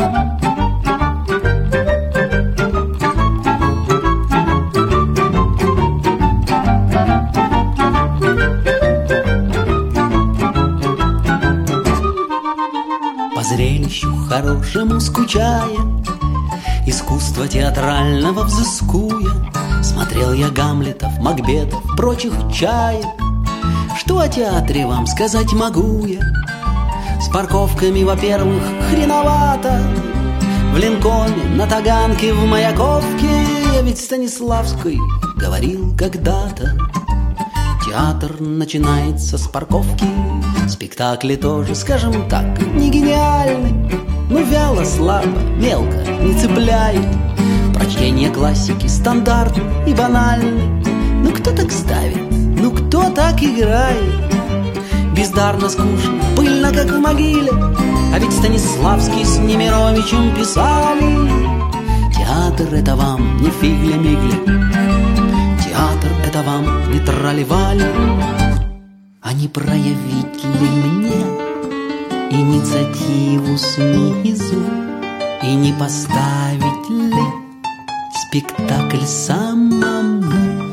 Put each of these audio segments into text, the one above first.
По зрелищу хорошему скучая, искусства театрального взыскуя, смотрел я Гамлетов, Макбетов, прочих чаек. Что о театре вам сказать могу я? С парковками, во-первых, хреновато. В Линкольне, на Таганке, в Маяковке. Ведь Станиславский говорил когда-то: театр начинается с парковки. Спектакли тоже, скажем так, не гениальны, но вяло, слабо, мелко, не цепляет. Прочтение классики стандартно и банально. Ну кто так ставит? Ну кто так играет? Бездарно, скучно, пыльно, как в могиле. А ведь Станиславский с Немировичем писали: театр — это вам не фигли-мигли, театр — это вам не трали-вали. А не проявить ли мне инициативу снизу и не поставить ли спектакль самому?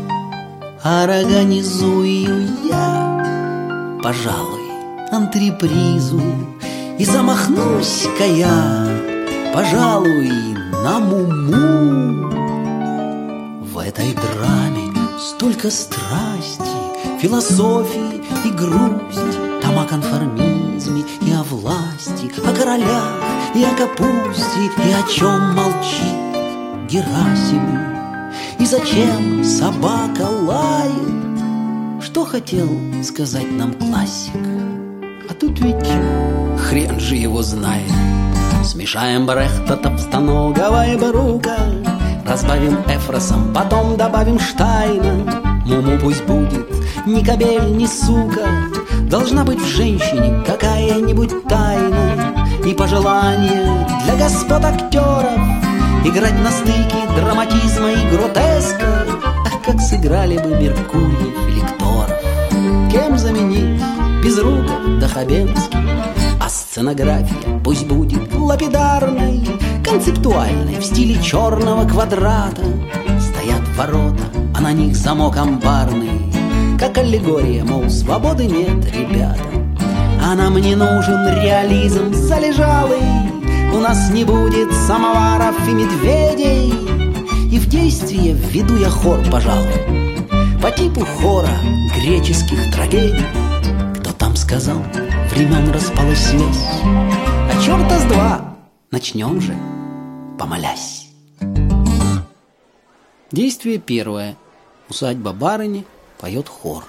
Организую я, пожалуй, антрепризу, и замахнусь-ка я, пожалуй, на Муму. В этой драме столько страсти, философии и грусти. Там о конформизме и о власти, о королях и о капусте, и о чем молчит Герасиму. И зачем собака лает? Что хотел сказать нам классик? А тут ведь хрен же его знает. Смешаем Брехта, Товстоногова и Брука, разбавим Эфросом, потом добавим Штайна. Муму пусть будет ни кобель, ни сука. Должна быть в женщине какая-нибудь тайна и пожелание для господ актеров играть на стыке драматизма и гротеска. Ах, как сыграли бы Меркурьев или Лекторов! Кем заменить Безруков да Хабенский? А сценография пусть будет лапидарной, концептуальной, в стиле черного квадрата. Стоят ворота, а на них замок амбарный, как аллегория, мол, свободы нет, ребята. А нам не нужен реализм залежалый. У нас не будет самоваров и медведей. И в действие введу я хор, пожалуй, по типу хора греческих трагедий. Кто там сказал, времен распалась связь? А черта с два, начнем же, помолясь. Действие первое. Усадьба барыни, поет хор.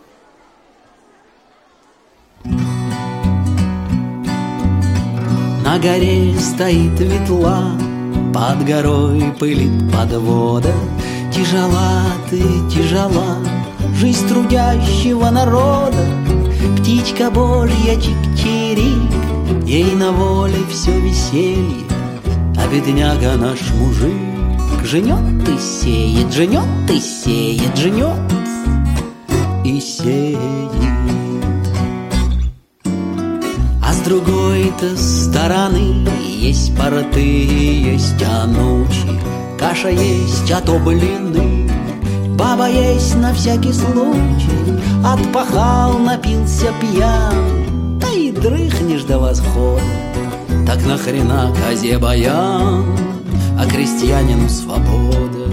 На горе стоит ветла, под горой пылит подвода. Тяжела ты, тяжела жизнь трудящего народа. Птичка божья чик-чирик, ей на воле все веселье. А бедняга наш мужик жнет и сеет, жнет и сеет, жнет и сеет. А с другой-то стороны есть порты, есть анучи, каша есть, а то блины. Баба есть на всякий случай, отпахал, напился пьян, да и дрыхнешь до восхода. Так нахрена козе баян, а крестьянину свобода?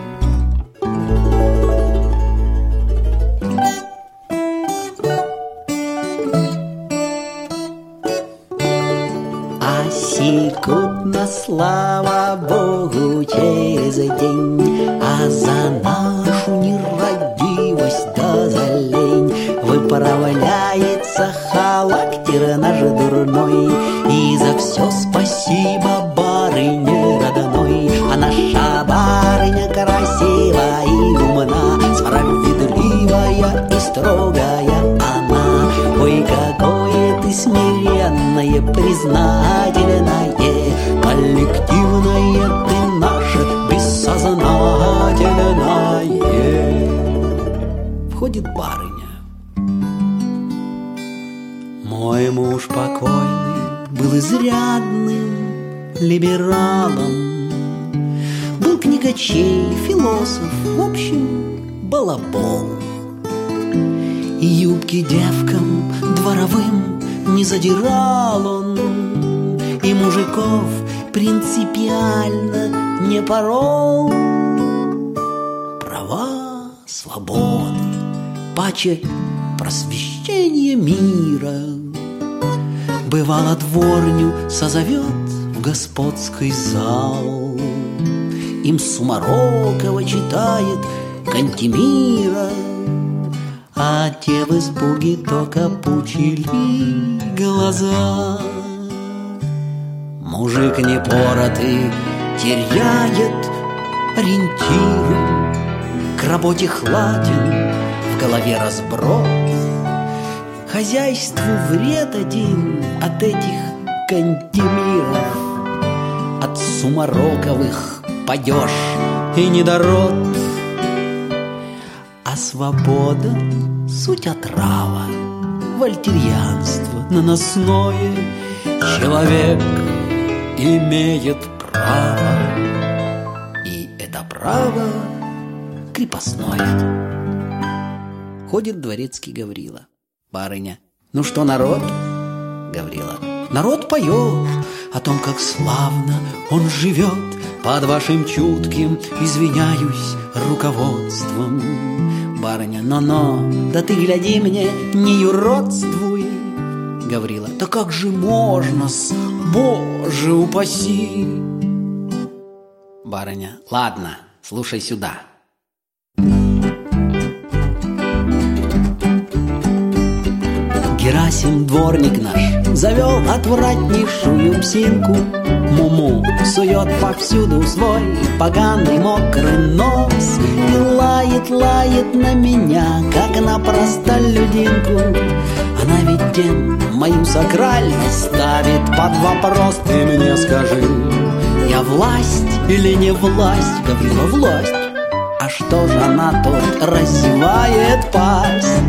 А секундно, слава Богу, через день, а за нашу нерадивость да за лень выправляется характер наш дурной. И за все спасибо барыне родной. А наша барыня красивая и умна, справедливая и строгая она. Ой, какое ты смиренное, признательное, коллективное ты наше бессознательное. Входит барыня. Мой муж покойный был изрядным либералом. Был книгачей, философ, в общем, балабол. И юбки девкам дворовым не задирал он, и мужиков принципиально не порол. Права, свободы, паче просвещение мира. Бывало, дворню созовет в господский зал, им Сумарокова читает Кантемира, а те в испуге только пучили глаза. Мужик непоротый теряет ориентиры, к работе хладен, в голове разброд. Хозяйству вред один от этих Кантемиров, от Сумароковых падеж и недород. А свобода — суть отрава, вольтерьянство наносное. Человек имеет право, и это право крепостное. Ходит дворецкий Гаврила. Барыня: ну что, народ? Гаврила: народ поет о том, как славно он живет под вашим чутким, извиняюсь, руководством. Барыня: но-но, да ты гляди мне, не юродствуй. Гаврила: да как же можно-с, Боже упаси. Барыня: ладно, слушай сюда. Герасим, дворник наш, завел отвратнейшую псинку. Муму сует повсюду свой поганый мокрый нос и лает, лает на меня, как на простолюдинку. Она ведь тем мою сакральность ставит под вопрос. Ты мне скажи, я власть или не власть? Гаврила: власть. А что же она тут разевает пасть?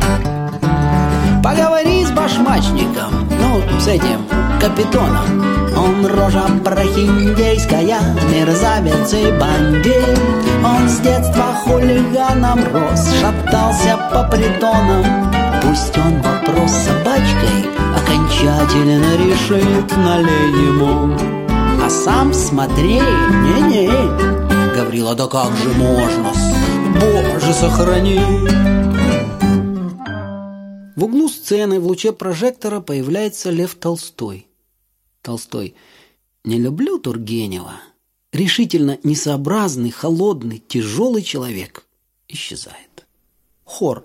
Поговори с башмачником, ну, с этим капитоном. Он рожа прохиндейская, мерзавец и бандит. Он с детства хулиганом рос, шатался по притонам. Пусть он вопрос с собачкой окончательно решит, налей ему. А сам смотри, не-не. Гаврила: да как же можно-с, Боже сохрани. В углу сцены в луче прожектора появляется Лев Толстой. Толстой: не люблю Тургенева. Решительно несообразный, холодный, тяжелый человек. Исчезает. Хор: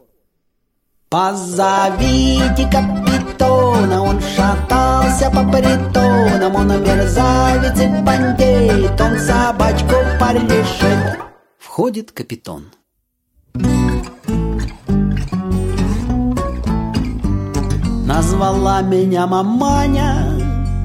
позовите капитона, он шатался по притонам. Он мерзавец и бандит, он собачку порешит. Входит капитон. Назвала меня маманя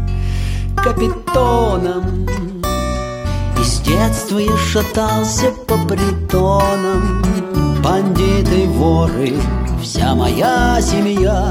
капитоном. И с детства я шатался по притонам. Бандиты, воры, вся моя семья.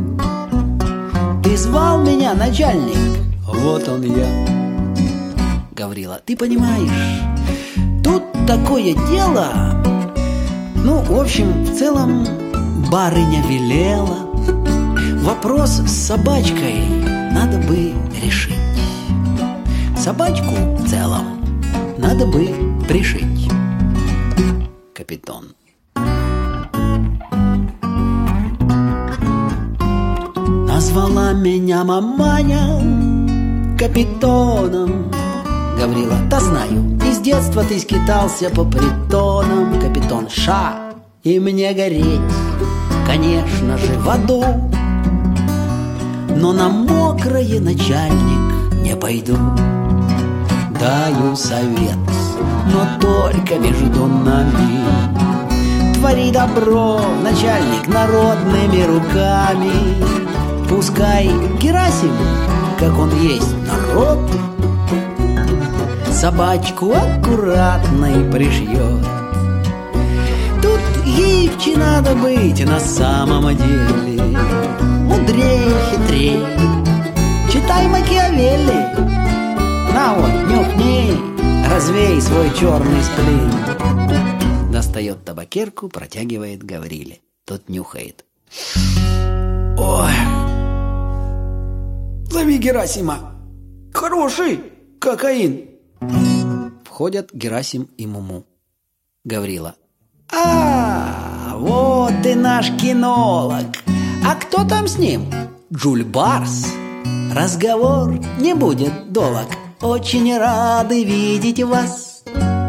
Ты звал меня, начальник? Вот он я. Гаврила: ты понимаешь, тут такое дело. Ну, в общем, в целом барыня велела. Вопрос с собачкой надо бы решить. Собачку в целом надо бы пришить. Капитон: назвала меня маманя капитоном. Гаврила: да знаю, из детства ты скитался по притонам. Капитон: ша, и мне гореть, конечно же, в аду. Но на мокрое, начальник, не пойду. Даю совет, но только между нами. Твори добро, начальник, народными руками. Пускай Герасим, как он есть, народ, собачку аккуратной пришьет. Тут гибче надо быть на самом деле, мудрее, хитрее. Читай Макиавелли. свой черный сплин. Достает табакерку, протягивает Гавриле. Тот нюхает. Ой, зови Герасима. Хороший кокаин. Входят Герасим и Муму. Гаврила. Вот и наш кинолог. А кто там с ним? Джульбарс. Разговор не будет долг. Очень рады видеть вас.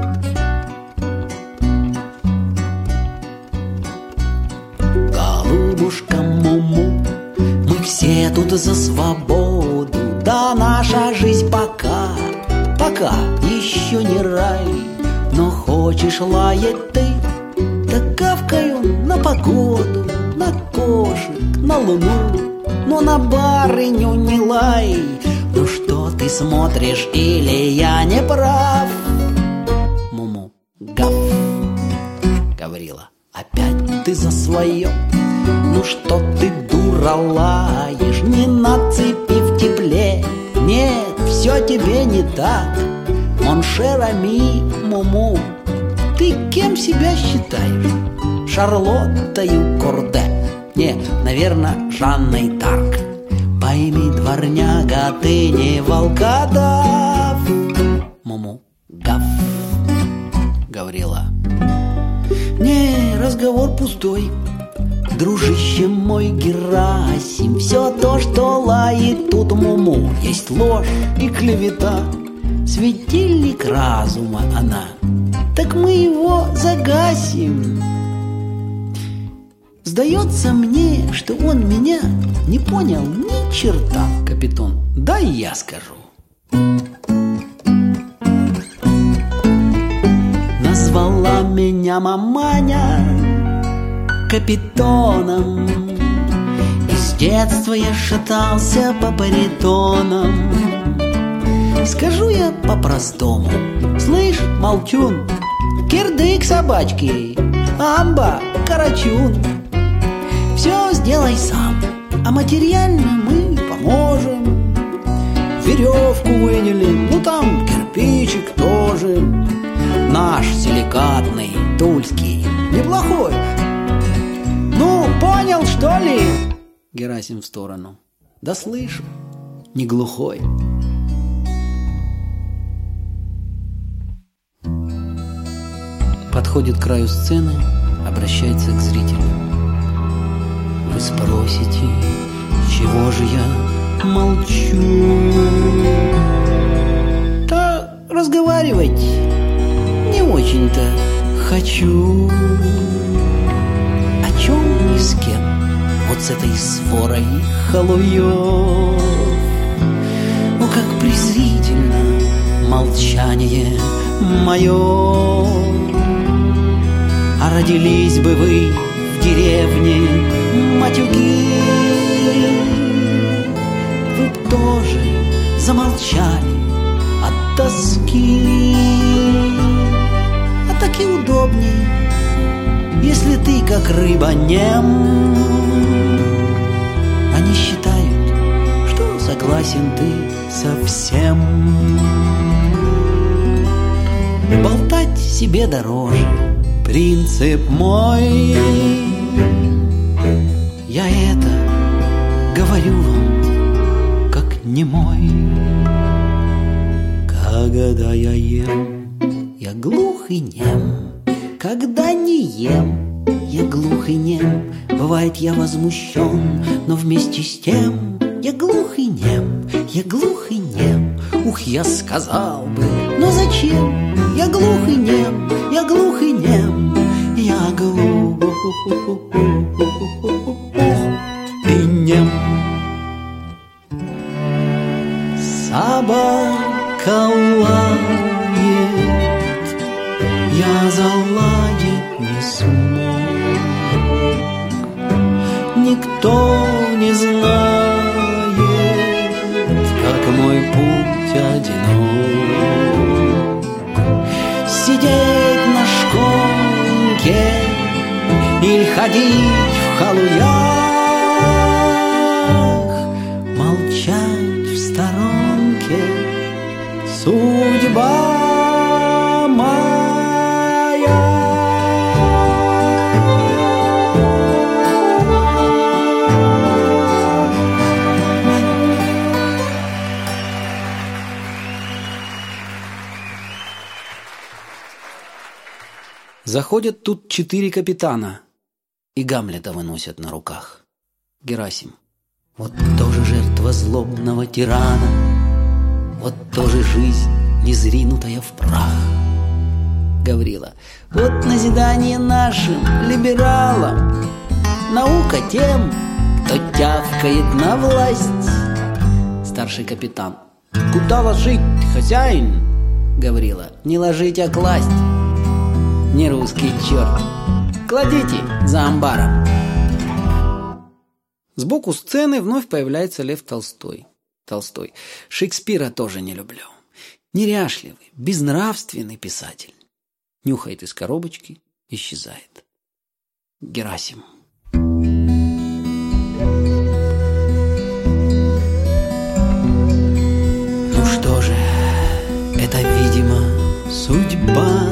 Голубушка Муму, мы все тут за свободу. Да наша жизнь пока еще не рай. Но хочешь лаять ты, так гавкаю на погоду, на кошек, на луну. Но на барыню не лай. Ну что ты смотришь, или я не прав? Муму. Гав. Гаврила. Опять ты за свое. Ну что ты, дура, лаешь? Не на цепи в тепле. Нет, все тебе не так. Моншер Ами, Муму, ты кем себя считаешь? Шарлоттою Корде? Не, наверное, Жанной Дарк. Пойми, дворняга, ты не волкодав. Муму. Гав. Гаврила. Не, разговор пустой. Дружище мой Герасим, все то, что лает тут Муму, есть ложь и клевета. Светильник разума она, так мы его загасим. Сдается мне, что он меня не понял ни черта, капитан. Да и я скажу. Назвала меня маманя капитоном. И с детства я шатался по баритонам. Скажу я по-простому. Слышь, молчун, кирдык собачки, амба, карачун. Все сделай сам, а материально мы поможем. Веревку выняли, ну там кирпичик тоже. Наш силикатный, тульский, неплохой. Ну, понял, что ли? Герасим в сторону. Да слышу, не глухой. Подходит к краю сцены, обращается к зрителю. Вы спросите, чего же я молчу? Да разговаривать не очень-то хочу. О чем и с кем? Вот с этой сворой халуев. О, как презрительно молчание мое. А родились бы вы в деревне, матюки, вы б тоже замолчали от тоски. А так и удобней, если ты как рыба нем. Они считают, что согласен ты со всем. Болтать себе дороже, принцип мой. Я это говорю вам, как немой. Когда я ем, я глух и нем. Когда не ем, я глух и нем. Бывает, я возмущен, но вместе с тем я глух и нем, я глух и нем. Ух, я сказал бы, но зачем? Я глух и нем, я глух и нем. Я глух и нем. Собака лает, я заладить не смог. Никто не знает, как мой путь одинок. Сидеть на шконке или ходить в халуях, молчать в сторонке — судьба Заходят тут 4 капитана и Гамлета выносят на руках. Герасим: вот тоже жертва злобного тирана, вот тоже жизнь, незринутая в прах. Гаврила: вот назидание нашим либералам, наука тем, кто тявкает на власть. Старший капитан: куда ложить, хозяин? Гаврила: не ложить, а класть. Не русский черт, кладите за амбаром. Сбоку сцены вновь появляется Лев Толстой. Шекспира тоже не люблю. Неряшливый, безнравственный писатель. Нюхает из коробочки, исчезает. Герасим: ну что же, это, видимо, судьба.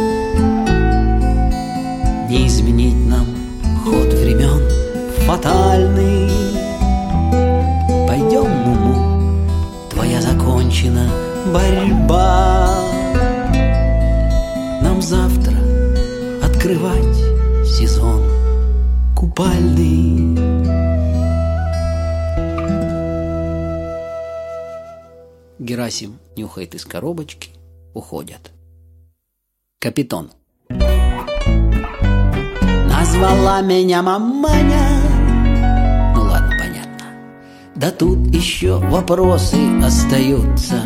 Не изменить нам ход времен фатальный. Пойдем, Муму, твоя закончена борьба. Нам завтра открывать сезон купальный. Герасим нюхает из коробочки, уходят. Капитан: назвала меня маманя. Ну ладно, понятно. Да тут еще вопросы остаются.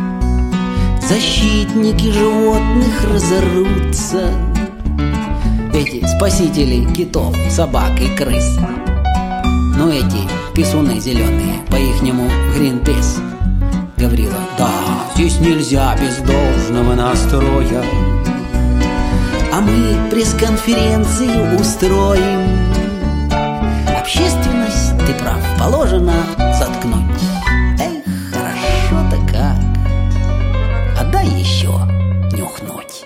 Защитники животных разорутся. Эти спасители китов, собак и крыс. Ну эти писуны зеленые, по-ихнему Гринпис. Гаврила: да, здесь нельзя без должного настроя. А мы пресс-конференцию устроим. Общественность, ты прав, положено заткнуть. Эх, хорошо-то как. А дай еще нюхнуть.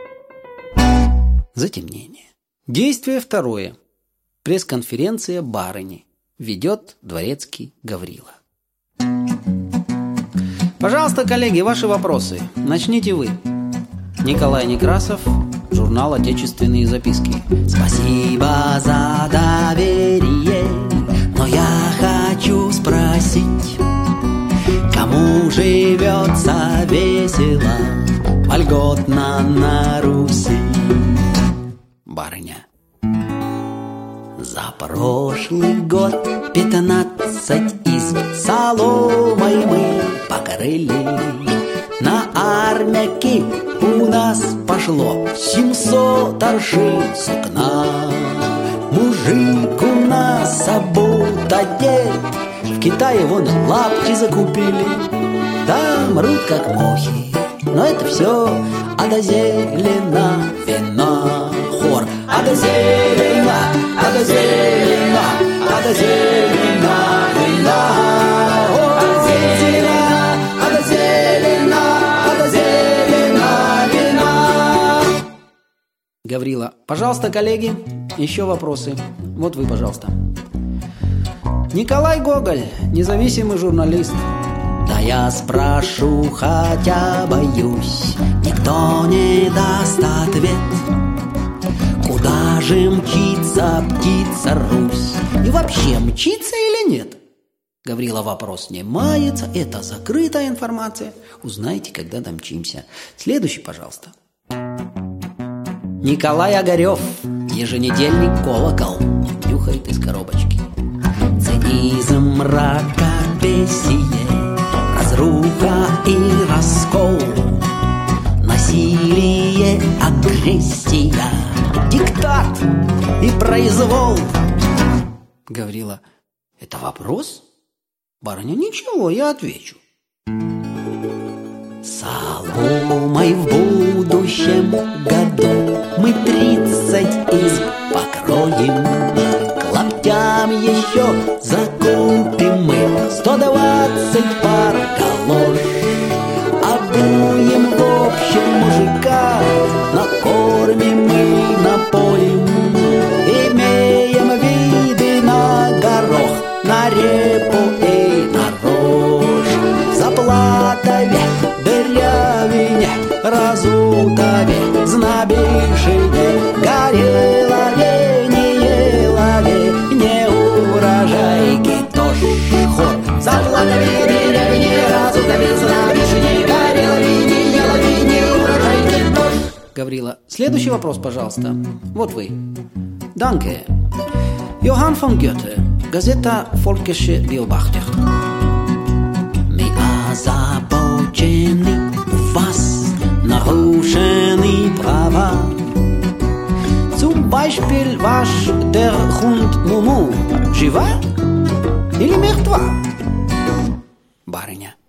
Затемнение. Действие второе. Пресс-конференция барыни. Ведет дворецкий Гаврила. Пожалуйста, коллеги, ваши вопросы. Начните вы. Николай Некрасов, журнал «Отечественные записки». Спасибо за доверие, но я хочу спросить, кому живется весело, вольготно на Руси? Барыня: за прошлый год 15 изб соломой мы покрыли. На армяки у нас пошло 700 аршин сукна. Мужик у нас обут одет, в Китае вон лапти закупили. Там мрут как мухи, но это все ада зелена вина. Хор: ада зелена, ада зелена, ада зелена вина. Гаврила: пожалуйста, коллеги, еще вопросы. Вот вы, пожалуйста. Николай Гоголь, независимый журналист. Да я спрошу, хотя боюсь, никто не даст ответ. Куда же мчится птица Русь? И вообще, мчится или нет? Гаврила: вопрос не мается, это закрытая информация. Узнаете, когда домчимся. Следующий, пожалуйста. Николай Огарев, еженедельник «Колокол», нюхает из коробочки. Цинизм, мракобесие, разруха и раскол, насилие, агрессия, диктат и произвол. Гаврила: это вопрос? Барыня: ничего, я отвечу. Соломой в будущем году мы 30 изб покроем. К лаптям еще закупим мы 120 пар галош. Обуем в общем мужика, накормим мы, напоим. Имеем виды на горох, на репу и на рожь. Заплатим Сватове, дырявине, разутове, знобишине, горелове, не елове, не урожайки, тож хор. Заплатове, дырявине, разутове, знобишине, горелове, не елове, не урожайки, тож. Гаврила, следующий вопрос, пожалуйста. Вот вы. Danke. Johann von Goethe, Gazeta Volkische Beobachter. Мы озабочены, у вас нарушены права. Zum Beispiel ваш der Hund Муму жива или мертва? Барыня.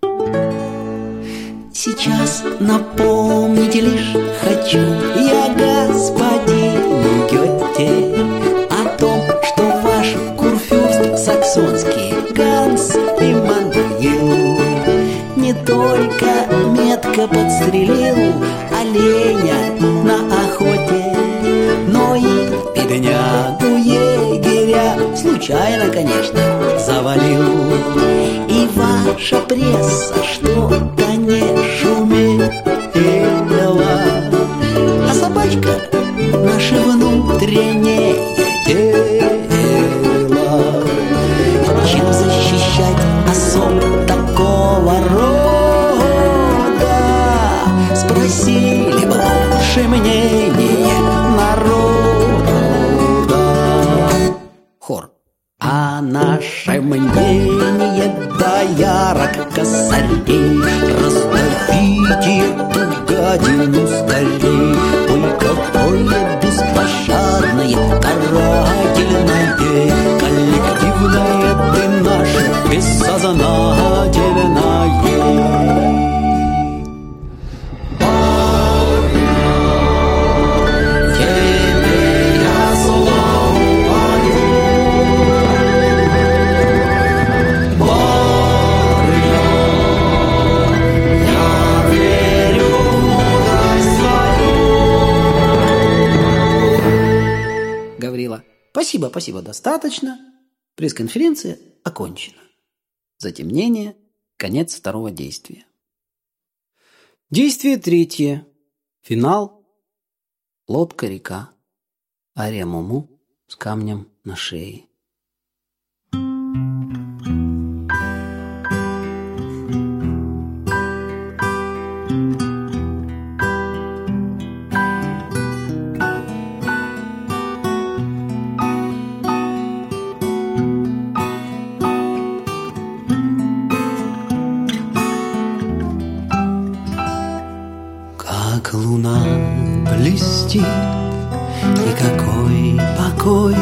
Сейчас напомнить лишь хочу я господину Гёте о том, что ваш курфюрст саксонский Ганс Иммануил не только метко подстрелил оленя на охоте, но и беднягу егеря случайно, конечно, завалил. И ваша пресса что-то не шумела, а собачка наше внутреннее дело. Чем защищать особ такого рода? Спросили бы лучше мнение народа. Хор. А наше мнение да ярок косарей, раздавите эту гадину скорей. Ой, какое беспощадное, карательное, коллективное ты наше бессознательное. Спасибо, достаточно. Пресс-конференция окончена. Затемнение, конец второго действия. Действие третье. Финал. Лодка-река. Ария Муму с камнем на шее. Луна блестит, никакой покой,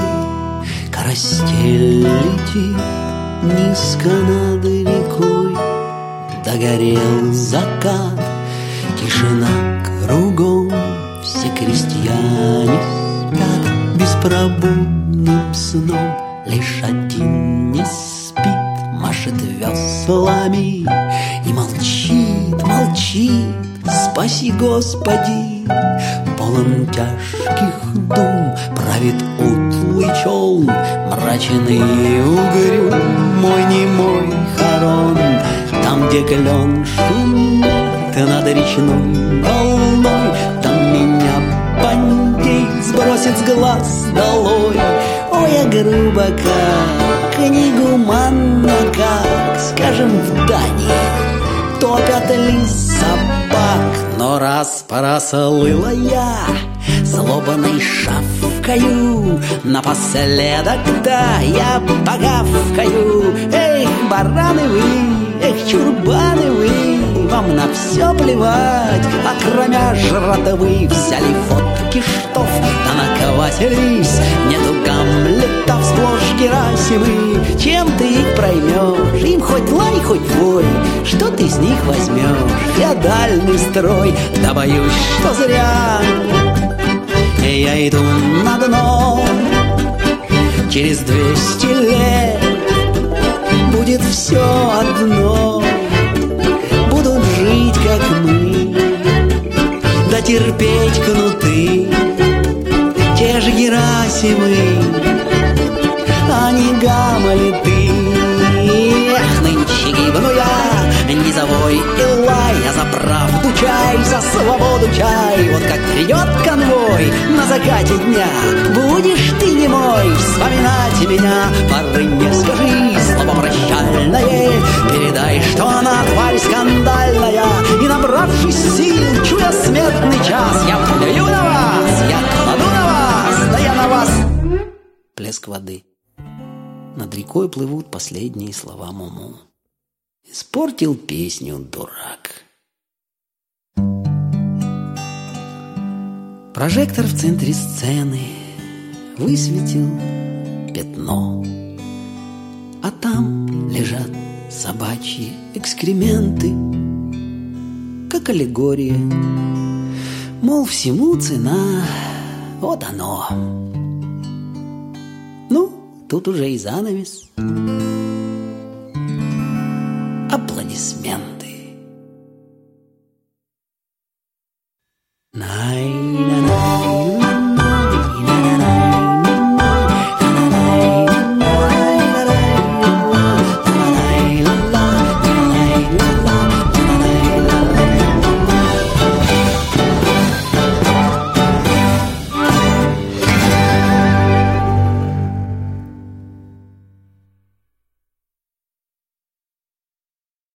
карастель летит низко над рекой. Догорел закат, тишина кругом, все крестьяне спят беспробудным сном. Лишь один не спит, машет веслами и молчит, молчит. Спаси, Господи, полон тяжких дум, правит утлый челн, мрачен и угрюм. Мой немой хорон, там, где клен шумит над речной волной, там меня бандит сбросит с глаз долой. Ой, я грубо как, негуманно как, скажем, в Дании топят ли собак. Но раз порослыла я, злобной шавкаю, напоследок, да, я погавкаю. Эх, бараны вы, эх, чурбаны вы, вам на все плевать, а кроме жратвы взяли водки штоф, да наквасились. Нету Гамлетов, сплошь Герасимы. Чем ты их проймешь? Им хоть лай, хоть вой, что ты с них возьмешь? Феодальный строй, да боюсь, что зря. Я иду на дно, через 200 лет будет все одно. Будут жить, как мы, да терпеть кнуты. Те же Герасимы, а не Гамлеты. Эх, нынче гибну я низовой и лай, я за правду чай, за свободу чай. Вот как придет конвой на закате дня, будешь ты не мой вспоминать меня. Поры не скажи слово прощальное, передай, что она тварь скандальная. И набравшись сил, чуя смертный час, я плюю на вас, я кладу на вас, да я на вас. Плеск воды. Над рекой плывут последние слова Муму. Испортил песню дурак. Прожектор в центре сцены высветил пятно, а там лежат собачьи экскременты, как аллегория, мол, всему цена, вот оно. Ну, тут уже и занавес. Аплодисмент.